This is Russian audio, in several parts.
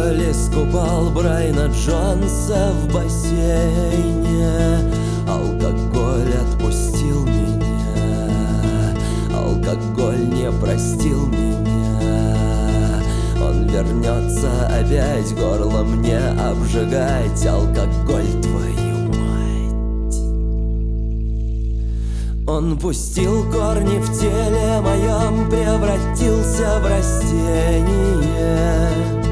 алкоголь искупал Брайана Джонса в бассейне. Алкоголь отпустил меня, алкоголь не простил меня. Он вернется опять, горло мне обжигать. Алкоголь, твою мать. Он пустил корни в теле моем, превратился в растение.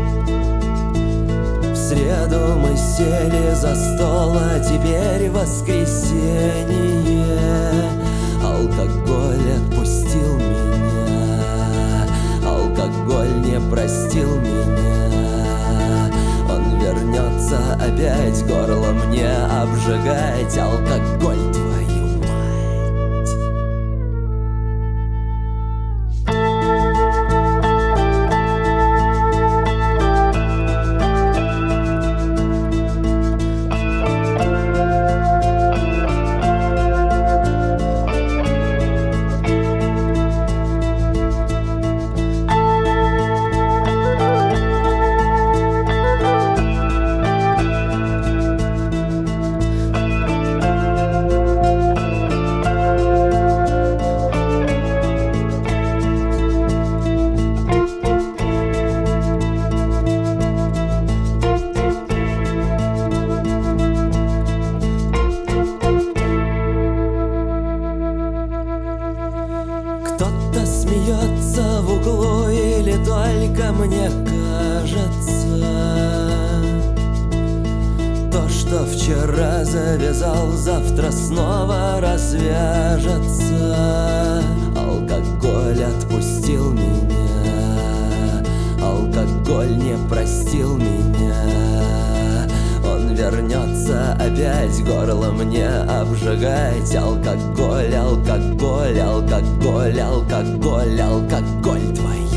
В среду мы сели за стол, а теперь воскресенье. Алкоголь отпустил меня, алкоголь не простил меня. Он вернется опять, горло мне обжигать. Алкоголь, твою мать. Кто-то смеется в углу, или только мне кажется? То, что вчера завязал, завтра снова развяжется. Алкоголь отпустил меня, алкоголь не простил меня. Он вернется опять, горло мне обжигать. Алкоголь, алкоголь, алкоголь, алкоголь, алкоголь, твой.